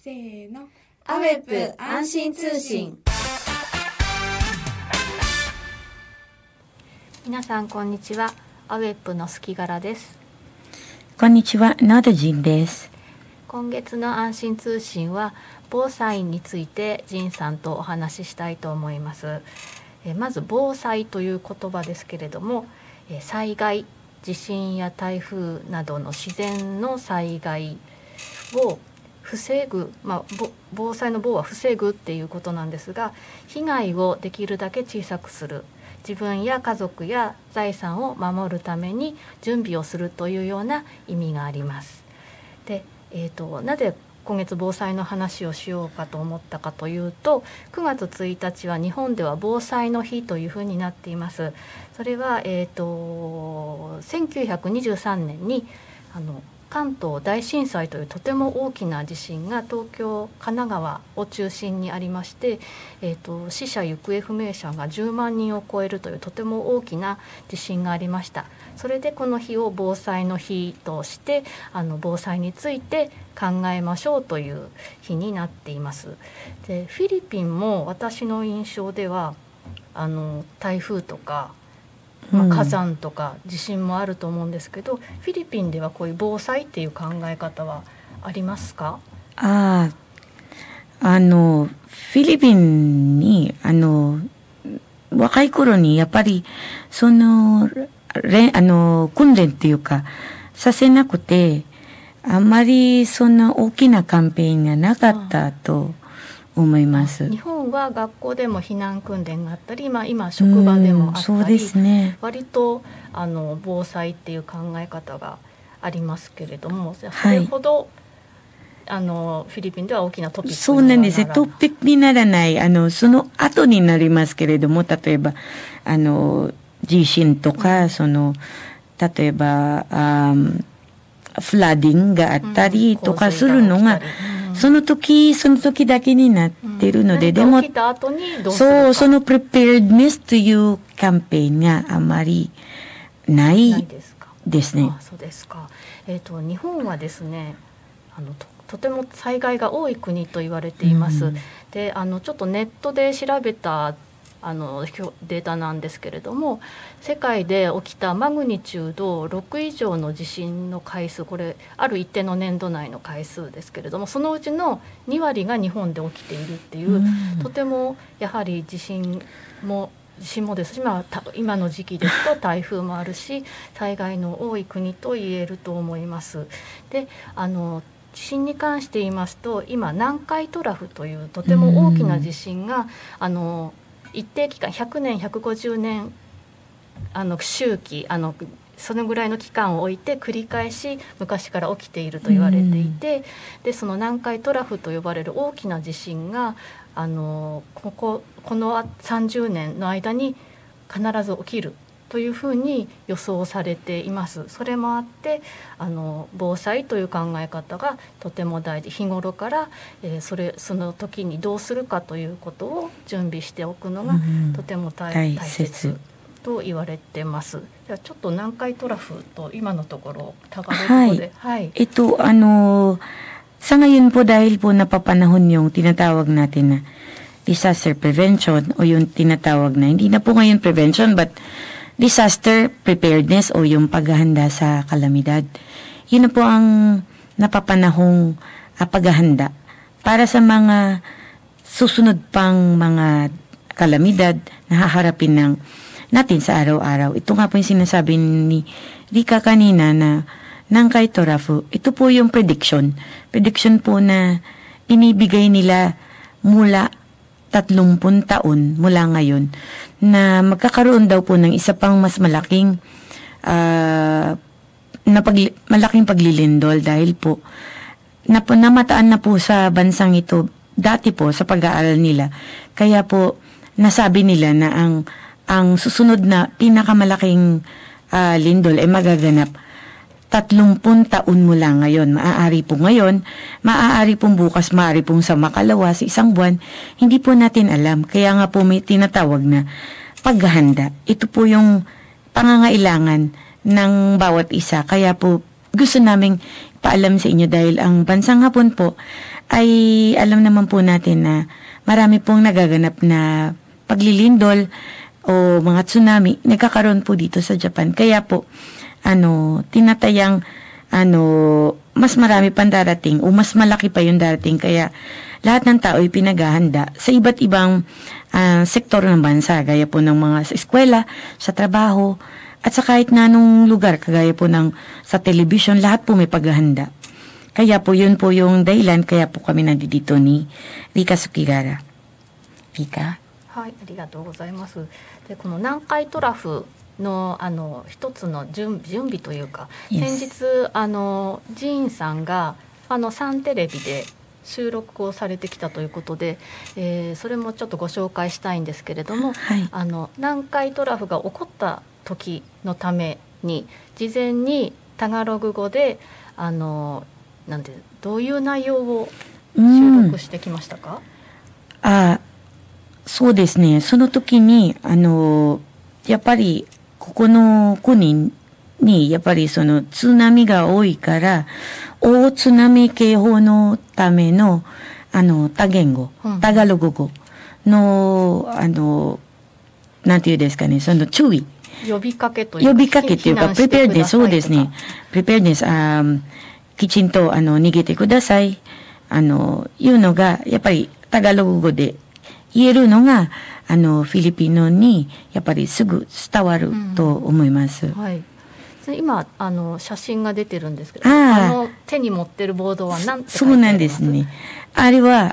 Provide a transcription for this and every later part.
せーの。アウェップ安心通信。 皆さんこんにちは。アウェップのすきがらです。 こんにちは、なだじんです。 今月の安心通信は防災についてジンさんとお話ししたいと思います。まず防災という言葉ですけれども、災害、地震や台風などの自然の災害を防ぐ、防災の防は防ぐっていうことなんですが、被害をできるだけ小さくする、自分や家族や財産を守るために準備をするというような意味があります。で、なぜ今月防災の話をしようかと思ったかというと、9月1日は日本では防災の日というふうになっています。それは、1923年に関東大震災というとても大きな地震が東京、神奈川を中心にありまして、死者行方不明者が10万人を超えるというとても大きな地震がありました。それでこの日を防災の日として防災について考えましょうという日になっています。で、フィリピンも私の印象では台風とか火山とか地震もあると思うんですけど、フィリピンではこういう防災っていう考え方はありますか？ フィリピンに若い頃にやっぱり訓練っていうかさせなくて、あんまりそんな大きなキャンペーンがなかったと思います。 日本は学校でも避難訓練があったり、今職場でもあったり、 そうですね、 割と防災っていう考え方がありますけれども、それほど、フィリピンでは大きなトピックにはならない。 そうなんですね。トピックにならない、その後になりますけれども、例えば地震とか、例えばフラッディングがあったりとかするのが、その時だけになってるので、でも起きた後にどうするか、 その preparedness というキャンペーンがあまりないですね。 そうですか。日本はですね、とても災害が多い国と言われています。で、ちょっとネットで調べたデータなんですけれども、世界で起きたマグニチュード6以上の地震の回数、これある一定の年度内の回数ですけれども、そのうちの2割が日本で起きているっていう、とてもやはり地震もですし、今の時期ですと台風もあるし、災害の多い国と言えると思います。で、地震に関して言いますと、今南海トラフというとても大きな地震が一定期間、100年150年周期、そのぐらいの期間を置いて繰り返し昔から起きていると言われていて、でその南海トラフと呼ばれる大きな地震がこの30年の間に必ず起きるというふうに予想されています。それもあって防災という考え方がとても大事、日頃から、その時にどうするかということを準備しておくのがとても大切と言われてます。じゃあちょっと南海トラフと今のところタガログ語で、 sa ngayon po dahil po napapanahon yung tinatawag natin na disaster prevention o yung tinatawag na, hindi na po ngayon prevention but disaster preparedness o yung paghahanda sa kalamidad. Yun na po ang napapanahong paghahanda para sa mga susunod pang mga kalamidad na haharapin natin sa araw-araw. Ito nga po yung sinasabi ni Rika kanina na Nankai Torafu. Ito po yung prediction. Prediction po na inibigay nila mula 30 taon mula ngayon na magkakaroon daw po ng isa pang mas malaking malaking paglilindol dahil po namataan na po sa bansang ito dati po sa pag-aaral nila. Kaya po nasabi nila na ang susunod na pinakamalaking lindol ay magaganap 30 taon mula ngayon. Maaari po ngayon, maaari pong bukas, maaari pong sa makalawa, sa isang buwan. Hindi po natin alam. Kaya nga po may tinatawag na paghahanda. Ito po yung pangangailangan ng bawat isa. Kaya po gusto naming paalam sa inyo dahil ang bansang Hapon po ay alam naman po natin na marami pong nagaganap na paglilindol o mga tsunami nagkakaroon po dito sa Japan. Kaya po, tinatayang, mas marami pang darating o mas malaki pa yung darating. Kaya lahat ng tao ay pinaghahanda sa iba't ibang sektor ng bansa. Gaya po ng mga sa eskwela, sa trabaho, at sa kahit na anong lugar, kagaya po ng sa television, lahat po may paghahanda. Kaya po yun po yung dahilan, kaya po kami nandito ni Rika Sukigara. Rika? はい、ありがとうございます。で、この南海トラフの一つの準備というか、先日ジーンさんがサンテレビで収録をされてきたということで、それもちょっとご紹介したいんですけれども、はい、南海トラフが起こった時のために事前にタガログ語でなんてどういう内容を収録してきましたか？ そうですね。その時にやっぱりここの国にやっぱりその津波が多いから大津波警報のための多言語、タガログ語のなんていうんですかね、その注意。 呼びかけというか、 preparedness、そうですね。preparedness、きちんと逃げてください。いうのが、やっぱりタガログ語で言えるのが、フィリピノにやっぱりすぐ伝わると思います。 はい。今、写真が出てるんですけど、手に持ってるボードは何て書いてあります？そうなんですね。 あれは、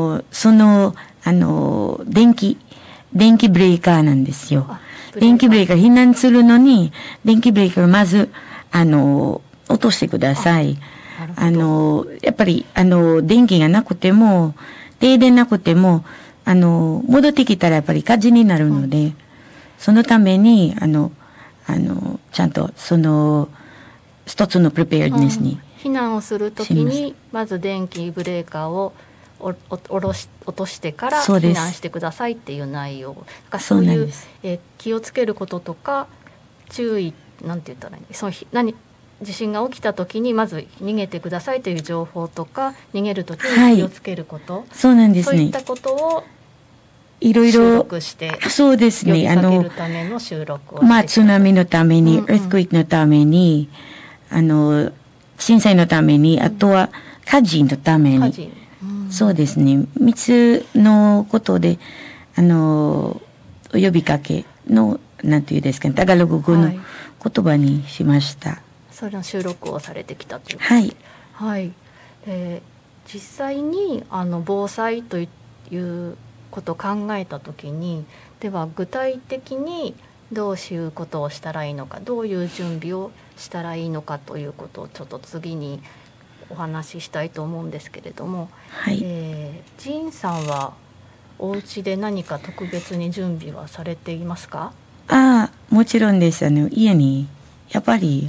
電気ブレーカーなんですよ。電気ブレーカー、避難するのに、電気ブレーカーをまず、落としてください。やっぱり、電気がなくても、停電なくても、戻ってきたらやっぱり火事になるので、そのために、ちゃんと、一つのプレペアネスに。 避難をするときに、まず電気ブレーカーを落としてから避難してくださいっていう内容。そういう、気をつけることとか、注意、なんて言ったらいい？地震が起きたときにまず逃げてくださいという情報とか、逃げるときに気をつけること、 そうなんですね。 そういったことをいろいろ収録して、 そうですね。 呼びかけるための収録をして、 津波のために、earthquake のために、震災のために、あとは火事のために、そうですね。3つのことで、呼びかけの、なんていうんですかね、タガログ語の言葉にしました。 それの収録をされてきたということで、 はいはい。実際に防災ということを考えたときに、では具体的にどういうことをしたらいいのか、どういう準備をしたらいいのかということをちょっと次にお話ししたいと思うんですけれども、 はい、 ジンさんはお家で何か特別に準備はされていますか？ もちろんです。家にやっぱり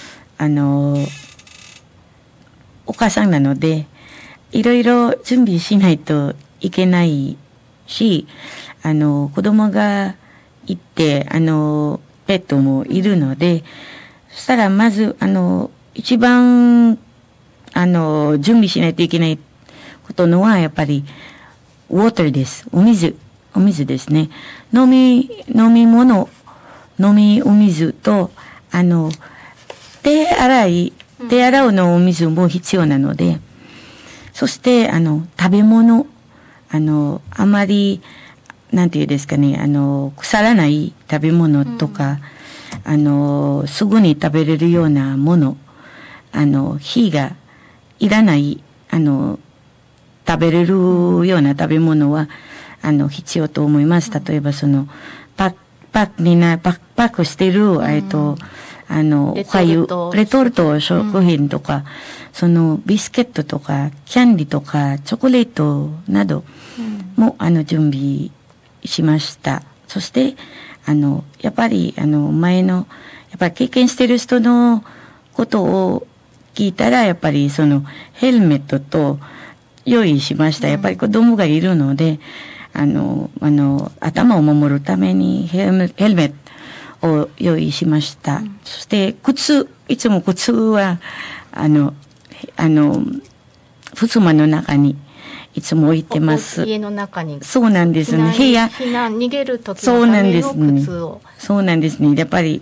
お母さんなのでいろいろ準備しないといけないし、子供がいてペットもいるので、そしたらまず一番準備しないといけないことのはやっぱりウォーターです。お水ですね。飲み物、お水と手洗うのお水も必要なので、そして食べ物、あまりなんていうんですかね、腐らない食べ物とか、すぐに食べれるようなもの、火がいらない食べれるような食べ物は必要と思います。例えばパックしてるレトルト食品とか、ビスケットとかキャンディとかチョコレートなども準備しました。そしてやっぱり前のやっぱり経験してる人のことを聞いたら、やっぱりヘルメットと用意しました。やっぱり子供がいるので、頭を守るためにヘルメットを用意しました。そしていつも靴はフ襖の中にいつも置いてます。 家の中に。 そうなんですね。 避難逃げる時のための靴を。 そうなんですね。やっぱり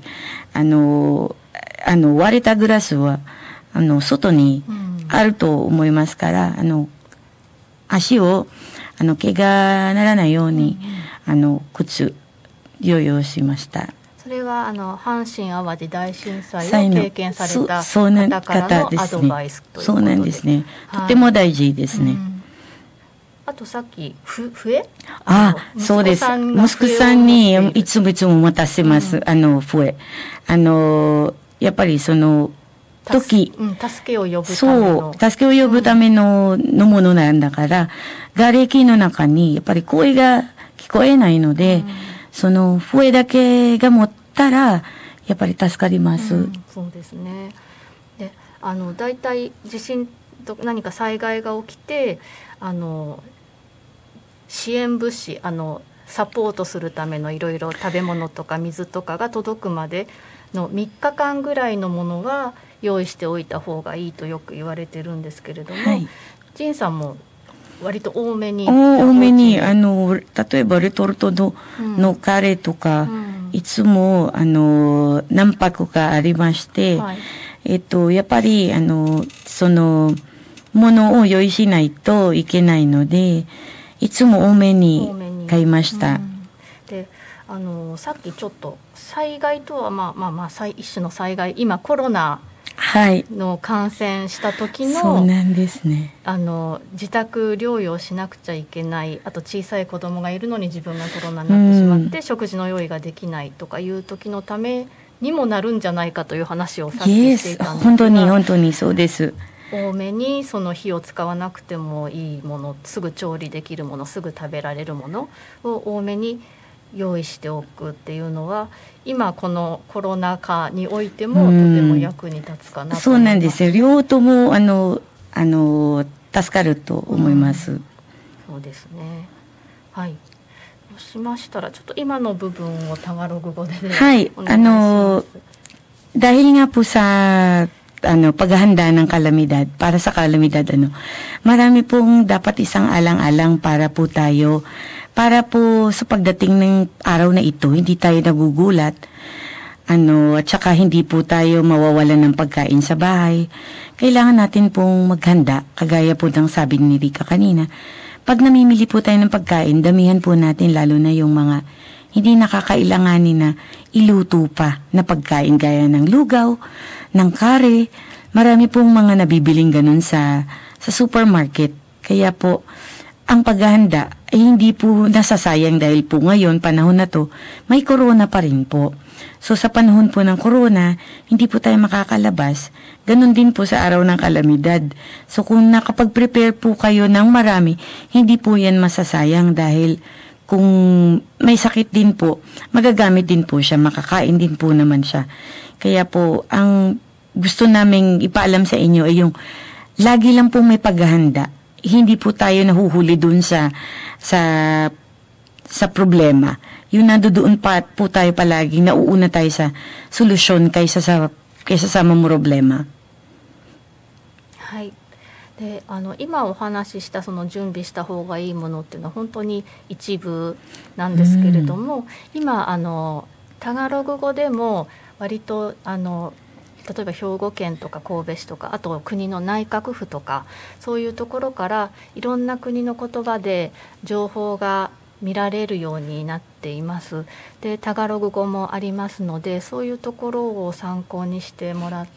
割れたグラスは外にあると思いますから、足を怪我ならないように、靴用意しました。 それは阪神・淡路大震災を経験された方からのアドバイスということで。 そうなんですね。とても大事ですね。 あとさっき笛？ そうです。息子さんにいつも持たせます。笛。やっぱりその時、 助けを呼ぶための。 そう、助けを呼ぶためのものなんだから、瓦礫の中にやっぱり声が聞こえないので、その笛だけが持ったらやっぱり助かります。 そうですね。で、だいたい地震と何か災害が起きて、支援物資サポートするためのいろいろ食べ物とか水とかが届くまでの3日間ぐらいのものは用意しておいた方がいいとよく言われてるんですけれども、ジンさんも割と多めに例えばレトルトのカレーとか、いつも何泊かありまして、やっぱりそのものを用意しないといけないので、いつも多めに買いました。 でさっきちょっと災害とは一種の災害、今コロナの感染した時の、 そうなんですね。 自宅療養しなくちゃいけない、あと小さい子供がいるのに自分がコロナになってしまって、食事の用意ができないとかいう時のためにもなるんじゃないかという話をさっきしていたんですが、 本当にそうです。 多めにその火を使わなくてもいいもの、すぐ調理できるもの、すぐ食べられるものを多めに用意しておくっていうのは、今このコロナ禍においてもとても役に立つかなと思います。 そうなんですよ。両方とも助かると思います。 そうですね。はい。そうしましたらちょっと今の部分をタガログ語でね、お願いします。 dahil nga po sa paghahanda ng kalamidad, para sa kalamidad, marami pong dapat isang alang-alang para po tayo, para po sa pagdating ng araw na ito, hindi tayo nagugulat, at saka hindi po tayo mawawalan ng pagkain sa bahay. Kailangan natin pong maghanda, kagaya po ng sabi ni Rika kanina. Pag namimili po tayo ng pagkain, damihan po natin, lalo na yung mga hindi nakakailanganin na iluto pa na pagkain gaya ng lugaw, ng kare. Marami pong mga nabibiling ganun sa supermarket. Kaya po, ang paghahanda ay hindi po nasasayang dahil po ngayon, panahon na to, may corona pa rin po. So sa panahon po ng corona, hindi po tayo makakalabas. Ganun din po sa araw ng kalamidad. So kung nakapag-prepare po kayo ng marami, hindi po yan masasayang dahil kung may sakit din po, magagamit din po siya, makakain din po naman siya. Kaya po, ang gusto naming ipaalam sa inyo ay yung lagi lang pong may paghahanda. Hindi po tayo nahuhuli dun sa problema. Yung nandoon pa po tayo palagi, nauuna tayo sa solusyon kaysa sa problema. はい。で今お話ししたその準備した方がいいものっていうのは本当に一部なんですけれども、今タガログ語でも割と例えば兵庫県とか神戸市とか、あと国の内閣府とか、そういうところからいろんな国の言葉で情報が見られるようになっています。でタガログ語もありますので、そういうところを参考にしてもらって、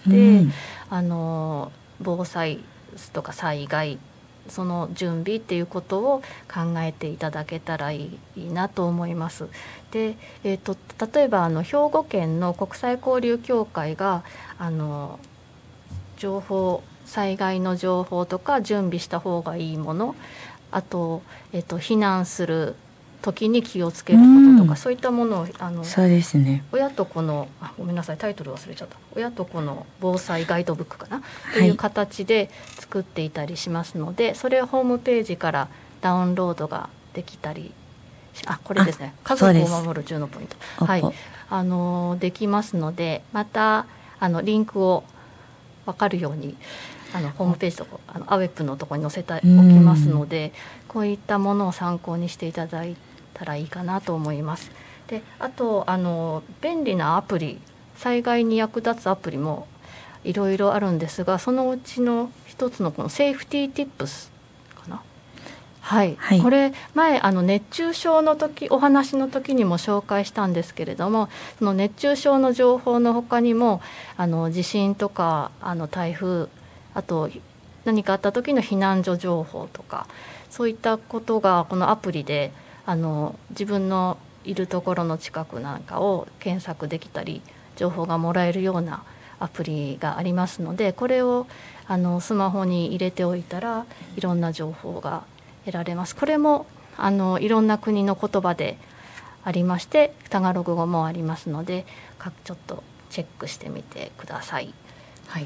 防災とか災害、その準備っていうことを考えていただけたらいいなと思います。で、例えば兵庫県の国際交流協会が情報、災害の情報とか準備した方がいいもの、あと、避難する時に気をつけることとか、そういったものをそうですね、 親と子のごめんなさい、タイトル忘れちゃった、親と子の防災ガイドブックかなという形で作っていたりしますので、それはホームページからダウンロードができたり、これですね、家族を守る10のポイント、はい、できますので、またリンクを分かるようにホームページとかアウェップのところに載せておきますので、こういったものを参考にしていただいたらいいかなと思います。であと便利なアプリ、災害に役立つアプリもいろいろあるんですが、そのうちの一つのこのセーフティーティップスかな、はい、はい、これ前熱中症の時お話の時にも紹介したんですけれども、その熱中症の情報の他にも地震とか台風、あと何かあった時の避難所情報とか、そういったことがこのアプリで自分のいるところの近くなんかを検索できたり情報がもらえるようなアプリがありますので、これをスマホに入れておいたらいろんな情報が得られます。これもいろんな国の言葉でありまして、タガログ語もありますので、ちょっとチェックしてみてください。はい。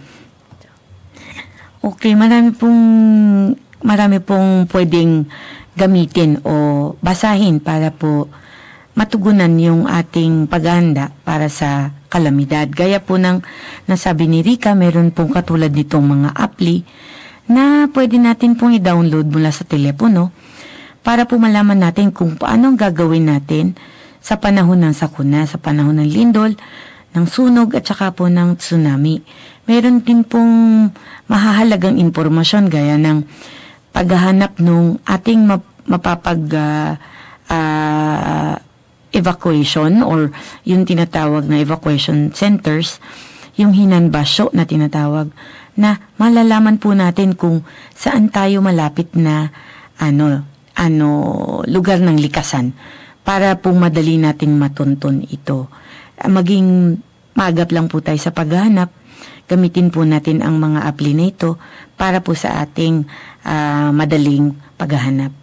Okay, marami pong pwedeng gamitin o basahin para po matugunan yung ating paghahanda para sa kalamidad. Gaya po ng nasabi ni Rica, meron pong katulad nitong mga appli na pwede natin pong i-download mula sa telepono para po malaman natin kung paano ang gagawin natin sa panahon ng sakuna, sa panahon ng lindol, ng sunog at saka po ng tsunami. Meron din pong mahahalagang impormasyon gaya ng paghahanap ng ating evacuation or yung tinatawag na evacuation centers, yung hinanbasyo na tinatawag, na malalaman po natin kung saan tayo malapit na lugar ng likasan para po madali nating matuntun ito. Maging maagap lang po tayo sa paghahanap, gamitin po natin ang mga appli na ito para po sa ating madaling paghahanap.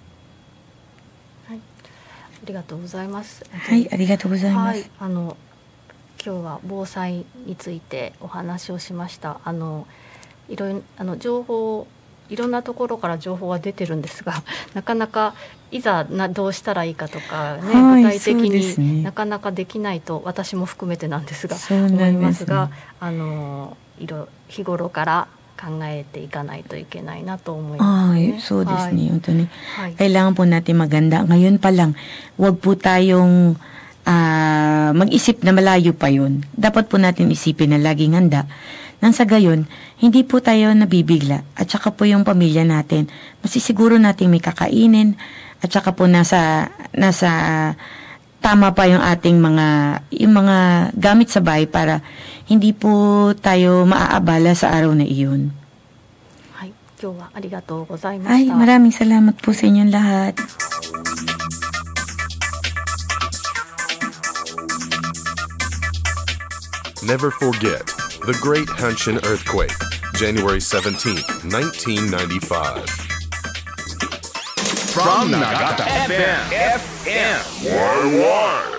ありがとうございます。 はい、ありがとうございます。 はい、今日は防災についてお話をしました。いろいろ情報、いろんなところから情報は出てるんですが、なかなかいざどうしたらいいかとかね、具体的になかなかできないと、私も含めてなんですが思いますが、日頃から考えていかないといけないなと思いますね。 そうですね。本当にkailangan po natin maganda. Ngayon pa lang, wag po tayong mag-isip na malayo pa yun. Dapat po natin isipin na laging handa. Nang sa gayon, hindi po tayo nabibigla. At saka po yung pamilya natin, masisiguro natin may kakainin. At saka po nasa tama pa yung ating mga gamit sa bahay para hindi po tayo maaabala sa araw na iyon. Ay, 今日はありがとうございました。 Ay, maraming salamat po sa inyong lahat. Never forget the Great Hanshin Earthquake, January 17, 1995. From Nagata FM. Why?